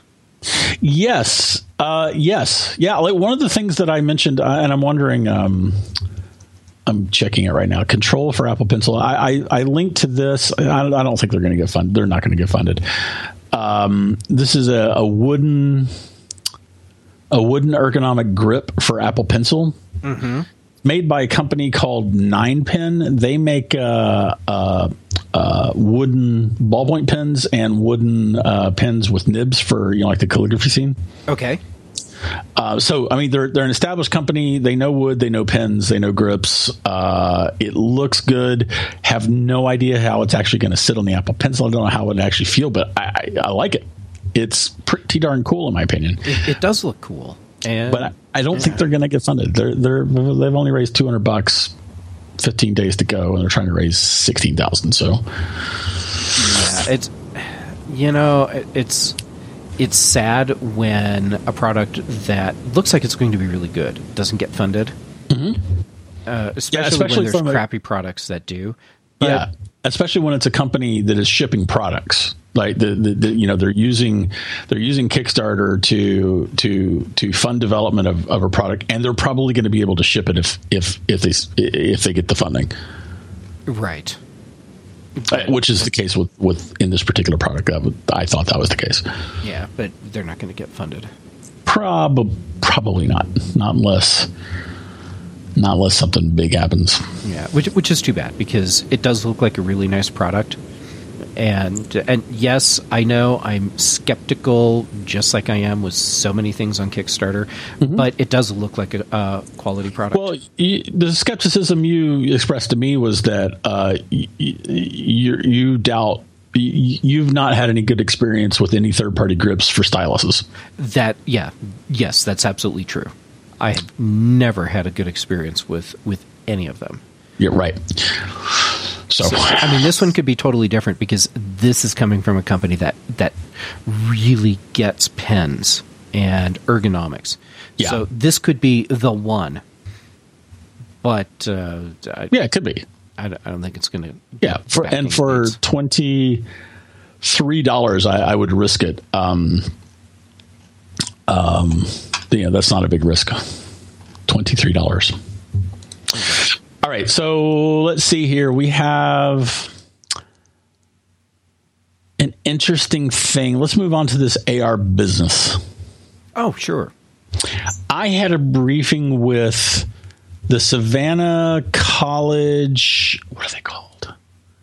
Yes, uh, yes, yeah. Like one of the things that I mentioned, uh, and I'm wondering. Um, I'm checking it right now. Control for Apple Pencil. I, I, I linked to this. I, I don't think they're going to get funded. They're not going to get funded. Um, this is a, a wooden, a wooden ergonomic grip for Apple Pencil, mm-hmm. made by a company called Nine Pen. They make uh, uh, uh, wooden ballpoint pens and wooden uh, pens with nibs for you know like the calligraphy scene. Okay. Uh, so, I mean, they're they're an established company. They know wood, they know pens, they know grips. Uh, it looks good. Have no idea how it's actually going to sit on the Apple Pencil. I don't know how it would actually feel, but I, I, I like it. It's pretty darn cool, in my opinion. It, it does look cool, and but I, I don't yeah. think they're going to get funded. They're they're they've only raised two hundred bucks, fifteen days to go, and they're trying to raise sixteen thousand. So, yeah, it's you know it, it's. It's sad when a product that looks like it's going to be really good doesn't get funded, mm-hmm. uh, especially, yeah, especially when there's crappy like, products that do. But, yeah, especially when it's a company that is shipping products. Like the, the, the you know they're using they're using Kickstarter to to to fund development of, of a product, and they're probably going to be able to ship it if if if they if they get the funding. Right. Uh, which is the case with, with in this particular product. I, would, I thought that was the case. Yeah, but they're not going to get funded. Probably, probably not. Not unless, not unless something big happens. Yeah, which which is too bad because it does look like a really nice product. And and yes, I know I'm skeptical, just like I am with so many things on Kickstarter, mm-hmm. but it does look like a uh, quality product. Well, you, the skepticism you expressed to me was that uh, you, you, you doubt you, you've not had any good experience with any third-party grips for styluses. That yeah, yes, that's absolutely true. I have never had a good experience with with any of them. You're right. So. so, I mean, this one could be totally different because this is coming from a company that, that really gets pens and ergonomics. Yeah. So this could be the one. But uh, I, yeah, it could be. I, I don't think it's going to. Yeah, for, and for twenty-three dollars, I, I would risk it. Um, um, yeah, that's not a big risk. twenty-three dollars. All right, so let's see here. We have an interesting thing. Let's move on to this A R business. Oh, sure. I had a briefing with the Savannah College, what are they called?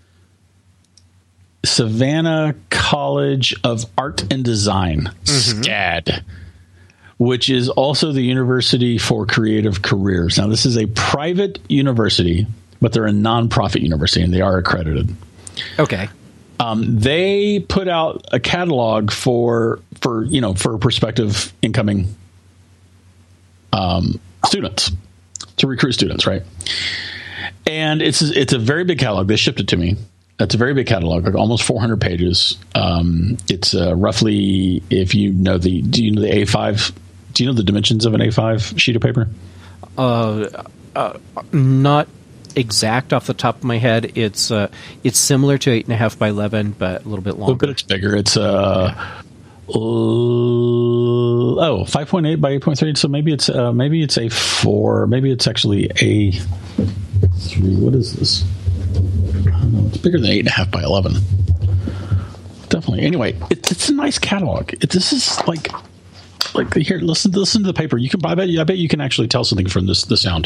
Savannah College of Art and Design, mm-hmm. SCAD, which is also the University for Creative Careers. Now, this is a private university, but they're a nonprofit university, and they are accredited. Okay. Um, they put out a catalog for for you know for prospective incoming um, students to recruit students, right? And it's it's a very big catalog. They shipped it to me. It's a very big catalog, like almost four hundred pages. Um, it's uh, roughly, if you know the, do you know the A five? Do you know the dimensions of an A five sheet of paper? Uh, uh not exact off the top of my head. It's uh, it's similar to eight and a half by eleven, but a little bit longer. But it's bigger. It's uh, yeah. uh oh, five point eight by eight point three. So maybe it's uh, maybe it's a four. Maybe it's actually a three. What is this? I don't know. It's bigger than eight and a half by eleven. Definitely. Anyway, it, it's a nice catalog. It, this is like. Like here, listen, listen to the paper. You can, I bet, I bet you can actually tell something from this, the sound.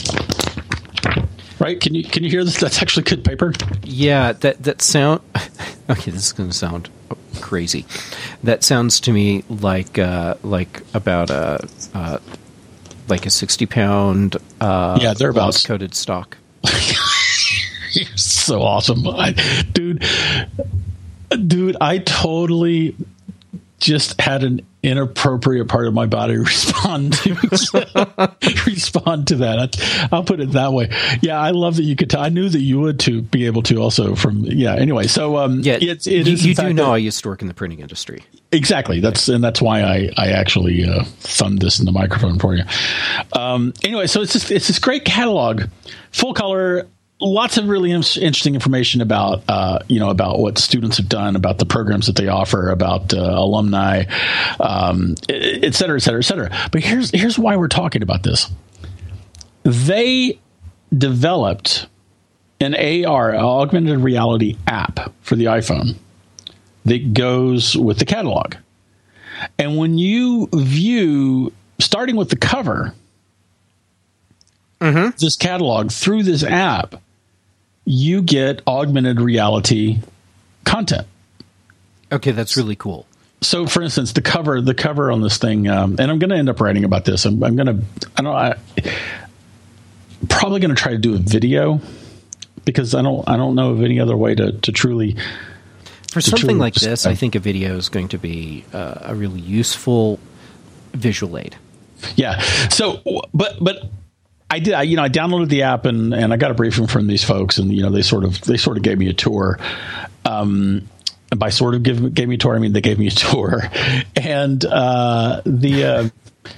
Right? Can you, can you hear this? That's actually good paper. Yeah, that that sound. Okay, this is going to sound crazy. That sounds to me like uh, like about a uh, like a sixty pound uh, yeah, thereabouts coated stock. You're so awesome, I, dude. Dude, I totally just had an inappropriate part of my body respond to respond to that. I'll put it that way. Yeah, I love that you could. T- I knew that you would to be able to also. From yeah. Anyway, so um, yeah, it's, it you, is you do know that, I used to work in the printing industry. Exactly. That's and that's why I I actually uh, thumbed this in the microphone for you. Um, anyway, so it's just, it's this great catalog, full color. Lots of really in- interesting information about, uh, you know, about what students have done, about the programs that they offer, about uh, alumni, um, et cetera, et cetera, et cetera. But here's here's why we're talking about this. They developed an A R, augmented reality app for the iPhone that goes with the catalog. And when you view, starting with the cover, mm-hmm. this catalog through this app, you get augmented reality content. Okay, that's really cool. So, for instance, the cover, the cover on this thing, um, and I'm going to end up writing about this. I'm, I'm going to, I don't, I probably going to try to do a video because I don't, I don't know of any other way to, to truly. For to something truly like this, I think a video is going to be uh, a really useful visual aid. Yeah. So, but but. I did, I, you know, I downloaded the app and, and I got a briefing from these folks, and you know, they sort of they sort of gave me a tour. Um, and by sort of give gave me a tour, I mean they gave me a tour, and uh, the uh,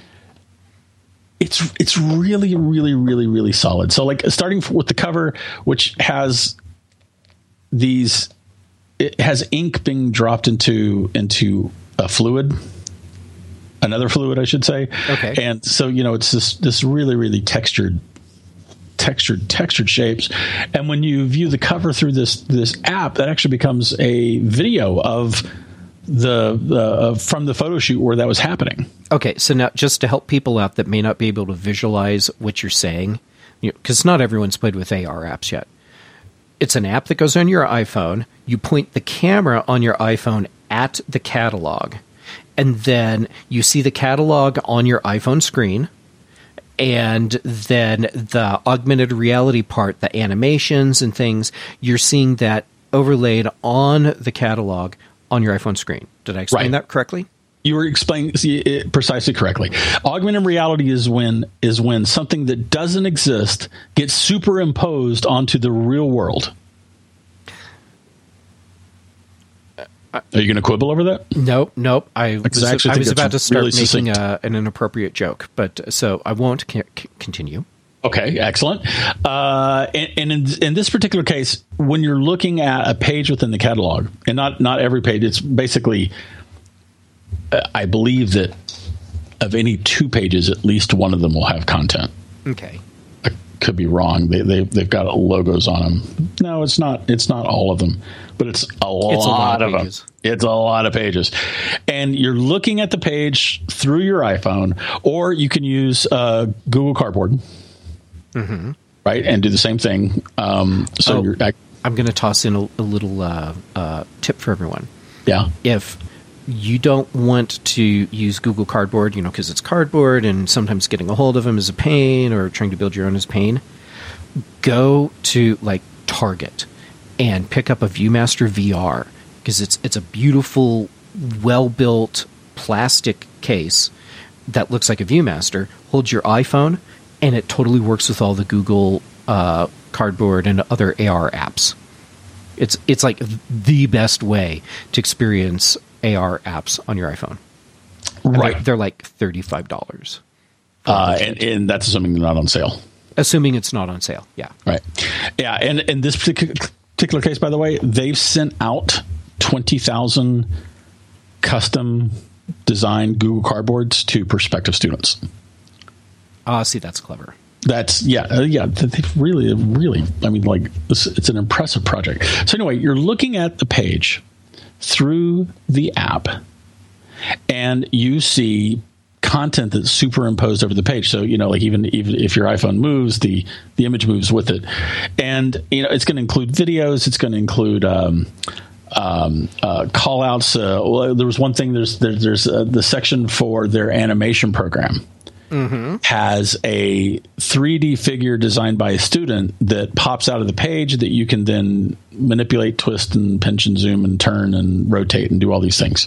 it's it's really really really really solid. So like starting with the cover, which has these, it has ink being dropped into into a fluid. Another fluid, I should say. Okay. And so, you know, it's this this really, really textured, textured, textured shapes. And when you view the cover through this this app, that actually becomes a video of the uh, from the photo shoot where that was happening. Okay. So now, just to help people out that may not be able to visualize what you're saying, because not everyone's played with A R apps yet. It's an app that goes on your iPhone. You point the camera on your iPhone at the catalog. And then you see the catalog on your iPhone screen, and then the augmented reality part, the animations and things, you're seeing that overlaid on the catalog on your iPhone screen. Did I explain right. that correctly? You were explaining it precisely correctly. Augmented reality is when is when something that doesn't exist gets superimposed onto the real world. Are you going to quibble over that? Nope, nope. I was, I I was about to start really making a, an inappropriate joke, but so I won't c- c- continue. Okay, excellent. Uh, and and in, in this particular case, when you're looking at a page within the catalog, and not, not every page, it's basically, uh, I believe that of any two pages, at least one of them will have content. Okay. I could be wrong. They, they, they've got logos on them. No, it's not. It's not all of them. But it's a lot, it's a lot of, of them. It's a lot of pages. And you're looking at the page through your iPhone, or you can use uh, Google Cardboard. mm-hmm. right, and do the same thing. Um, so oh, you're, I, I'm going to toss in a, a little uh, uh, tip for everyone. Yeah. If you don't want to use Google Cardboard, you know, because it's cardboard and sometimes getting a hold of them is a pain, or trying to build your own is a pain, go to like Target and pick up a ViewMaster V R, because it's it's a beautiful, well-built plastic case that looks like a ViewMaster, holds your iPhone, and it totally works with all the Google uh, Cardboard and other A R apps. It's it's like the best way to experience A R apps on your iPhone. Right. They're, they're like thirty-five dollars. Uh, and, and that's assuming they're not on sale. Assuming it's not on sale, yeah. Right. Yeah, and in this particular, particular case, by the way, they've sent out twenty thousand custom designed Google Cardboards to prospective students. Ah, uh, see, that's clever. That's, yeah, uh, yeah, they've really, really, I mean, like, it's, it's an impressive project. So anyway, you're looking at the page through the app, and you see content that's superimposed over the page. So, you know, like even, even if your iPhone moves, the, the image moves with it. And, you know, it's going to include videos. It's going to include um, um, uh, call outs. Uh, well, there was one thing, there's, there, there's uh, the section for their animation program. Mm-hmm. Has a three D figure designed by a student that pops out of the page that you can then manipulate, twist, and pinch and zoom and turn and rotate and do all these things.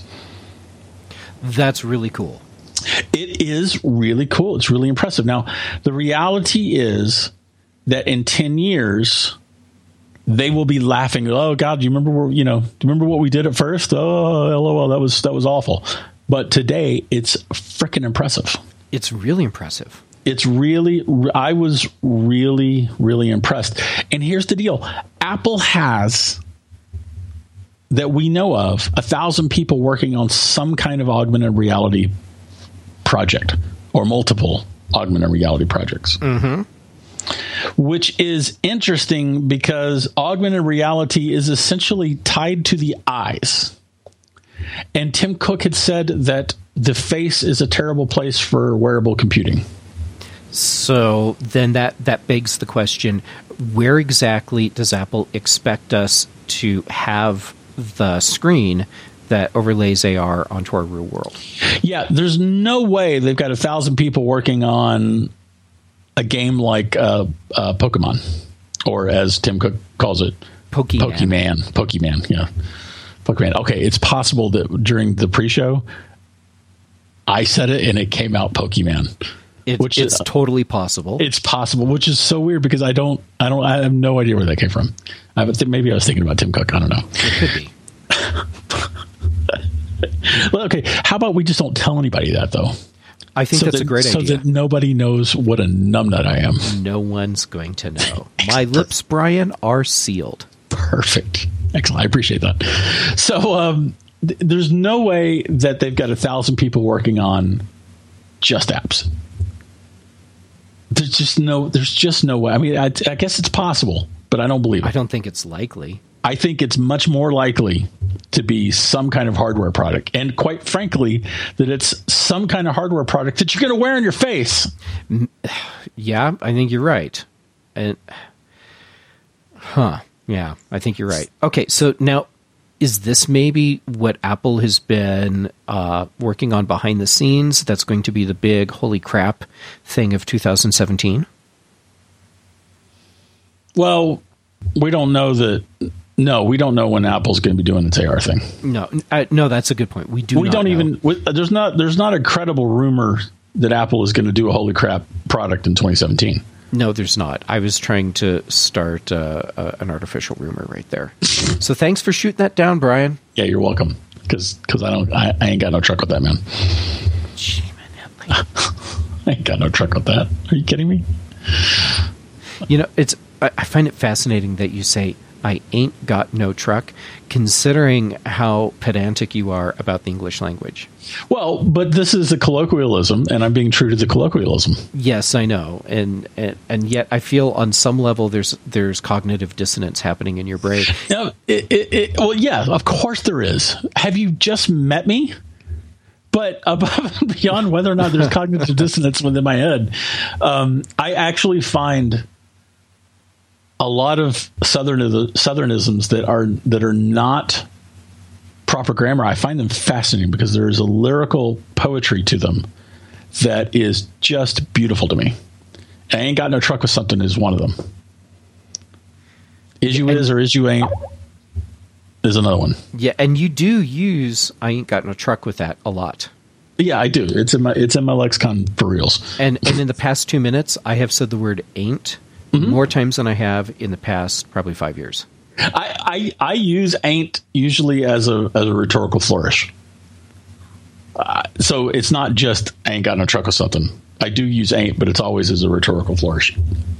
That's really cool. It is really cool. It's really impressive. Now, the reality is that in ten years, they will be laughing. Oh God, do you remember where, you know, do you remember what we did at first? Oh, LOL, that was that was awful. But today, it's freaking impressive. It's really impressive. It's really, I was really, really impressed. And here's the deal. Apple has, that we know of, a thousand people working on some kind of augmented reality project, or multiple augmented reality projects. Mm-hmm. Which is interesting because augmented reality is essentially tied to the eyes. And Tim Cook had said that the face is a terrible place for wearable computing. So then that, that begs the question, where exactly does Apple expect us to have the screen that overlays A R onto our real world? Yeah, there's no way they've got a thousand people working on a game like uh, uh, Pokemon, or as Tim Cook calls it, Pokemon. Pokemon. Pokemon, yeah. Pokemon. Okay, it's possible that during the pre-show, I said it and it came out Pokemon. It, which it's is, totally possible. It's possible, which is so weird because I don't, I don't, I have no idea where that came from. I th- maybe I was thinking about Tim Cook. I don't know. It could be. Well, okay. How about we just don't tell anybody that though? I think so that's that, a great so idea. So that nobody knows what a numbnut I am. No one's going to know. My lips, Brian, are sealed. Perfect. Excellent. I appreciate that. So um, th- there's no way that they've got a thousand people working on just apps. There's just no. There's just no way. I mean, I, I guess it's possible, but I don't believe it. I don't think it's likely. I think it's much more likely to be some kind of hardware product, and quite frankly, that it's some kind of hardware product that you're going to wear on your face. Yeah, I think you're right. And huh. Yeah, I think you're right. Okay, so now, is this maybe what Apple has been uh, working on behind the scenes that's going to be the big holy crap thing of two thousand seventeen? Well, we don't know that. No, we don't know when Apple's going to be doing its A R thing. No, I, no, that's a good point. We do. We not don't know. even. We, there's not. There's not a credible rumor that Apple is going to do a holy crap product in twenty seventeen. No, there's not. I was trying to start uh, uh, an artificial rumor right there. So thanks for shooting that down, Brian. Yeah, you're welcome. Because I don't, I, I ain't got no truck with that, man. I ain't got no truck with that. Are you kidding me? You know, it's. I, I find it fascinating that you say I ain't got no truck, considering how pedantic you are about the English language. Well, but this is a colloquialism, and I'm being true to the colloquialism. Yes, I know, and and, and yet I feel on some level there's there's cognitive dissonance happening in your brain. Now, it, it, it, well, yeah, of course there is. Have you just met me? But above and beyond whether or not there's cognitive dissonance within my head, um, I actually find a lot of southern southernisms that are that are not proper grammar. I find them fascinating because there is a lyrical poetry to them that is just beautiful to me. I ain't got no truck with something is one of them. Is you is or is you ain't is another one. Yeah, and you do use I ain't got no truck with that a lot. Yeah, I do. It's in my it's in my lexicon for reals. And and in the past two minutes, I have said the word ain't mm-hmm. more times than I have in the past probably five years. I, I, I use ain't usually as a as a rhetorical flourish. Uh, so it's not just I ain't got no truck or something. I do use ain't, but it's always as a rhetorical flourish.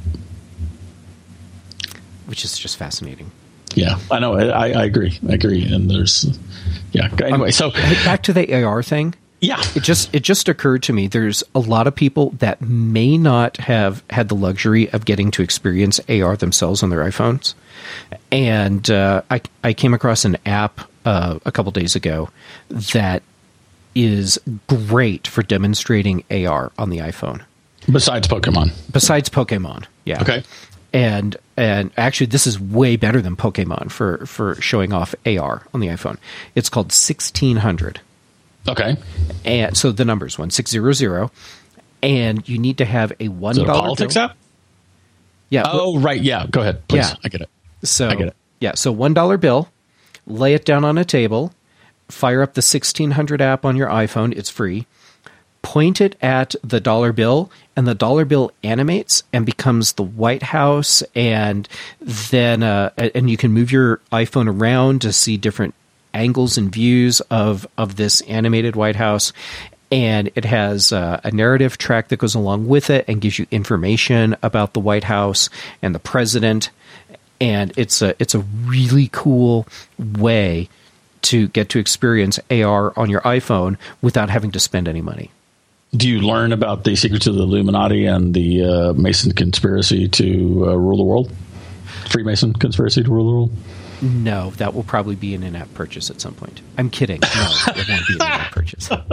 Which is just fascinating. Yeah, I know. I, I agree. I agree. And there's, yeah. Anyway, um, so back to the A R thing. Yeah, it just it just occurred to me. There's a lot of people that may not have had the luxury of getting to experience A R themselves on their iPhones, and uh, I I came across an app uh, a couple days ago that is great for demonstrating A R on the iPhone. Besides Pokemon. Besides Pokemon, yeah. Okay. And and actually, this is way better than Pokemon for, for showing off A R on the iPhone. It's called sixteen hundred. Okay. And so the number's one six zero zero, and you need to have a one dollar Is it a politics bill. app? Yeah. Oh, right. Yeah. Go ahead, please. Yeah. I get it. So I get it. Yeah. So one dollar bill, lay it down on a table, fire up the sixteen hundred app on your iPhone. It's free. Point it at the dollar bill, and the dollar bill animates and becomes the White House, and then uh, and you can move your iPhone around to see different angles and views of of this animated White House. And it has uh, a narrative track that goes along with it and gives you information about the White House and the president. And it's a it's a really cool way to get to experience A R on your iPhone without having to spend any money. Do you learn about the secrets of the Illuminati and the uh, Mason conspiracy to uh, rule the world? Freemason conspiracy to rule the world? No, that will probably be an in-app purchase at some point. I'm kidding. No, it won't be an in-app purchase. All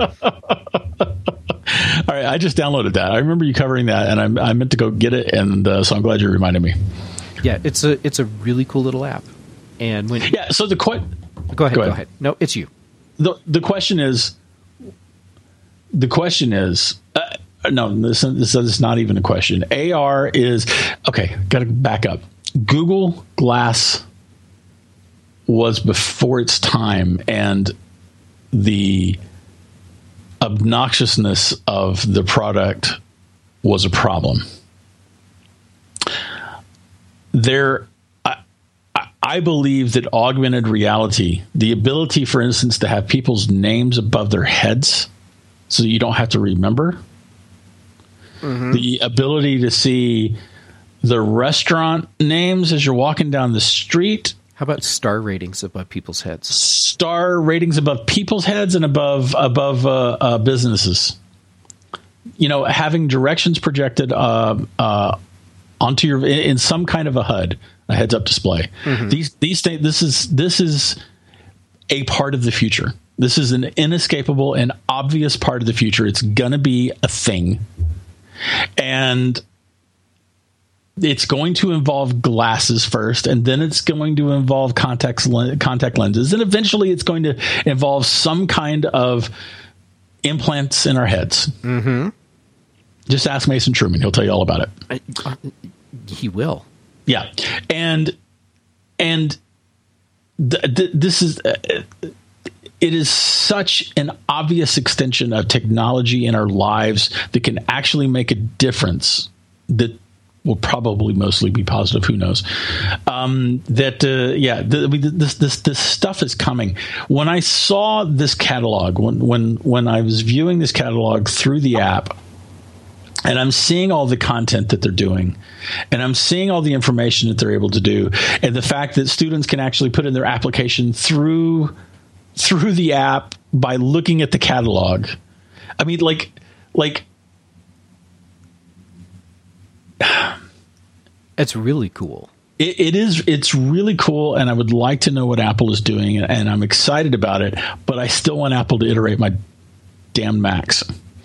right, I just downloaded that. I remember you covering that, and I, I meant to go get it, and uh, so I'm glad you reminded me. Yeah, it's a it's a really cool little app. And when yeah, so the que- go ahead, go ahead, go ahead. No, it's you. the The question is, the question is, uh, no, this, this is not even a question. A R is okay. Got to back up. Google Glass was before its time, and the obnoxiousness of the product was a problem. There, I, I believe that augmented reality, the ability, for instance, to have people's names above their heads so you don't have to remember, mm-hmm. the ability to see the restaurant names as you're walking down the street. How about star ratings above people's heads? Star ratings above people's heads and above above uh, uh, businesses. You know, having directions projected uh, uh, onto your in, in some kind of a H U D, a heads-up display. Mm-hmm. These these things. This is this is a part of the future. This is an inescapable and obvious part of the future. It's gonna be a thing, and it's going to involve glasses first, and then it's going to involve contact contact lenses, and eventually it's going to involve some kind of implants in our heads. Mm-hmm. Just ask Mason Truman; he'll tell you all about it. I, uh, he will. Yeah, and and th- th- this is uh, it is such an obvious extension of technology in our lives that can actually make a difference. That will probably mostly be positive. Who knows? Um, that uh, yeah, the, this this this stuff is coming. When I saw this catalog, when when when I was viewing this catalog through the app, and I'm seeing all the content that they're doing, and I'm seeing all the information that they're able to do, and the fact that students can actually put in their application through through the app by looking at the catalog. I mean, like like. It's really cool. It, it is. It's really cool, and I would like to know what Apple is doing, and I'm excited about it. But I still want Apple to iterate my damn Macs.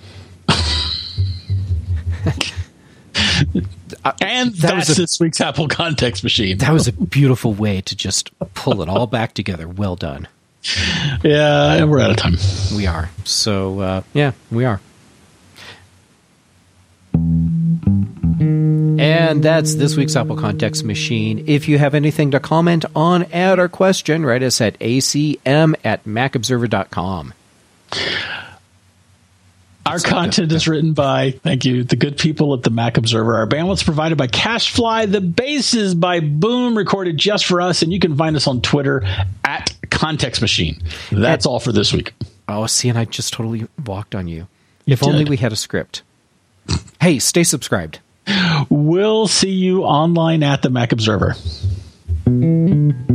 And that that's was a, this week's Apple Context Machine. That was a beautiful way to just pull it all back together. Well done. Yeah, and we're out of time. We are. So, uh, yeah, we are. And that's this week's Apple Context Machine. If you have anything to comment on, add or question, write us at A C M at mac observer dot com. Our content is written by, thank you, the good people at the Mac Observer. Our bandwidth's provided by CashFly. The bass is by Boom, recorded just for us. And you can find us on Twitter at Context Machine. That's and, all for this week. Oh, see, and I just totally walked on you. you if did. Only we had a script. Hey, stay subscribed. We'll see you online at the Mac Observer.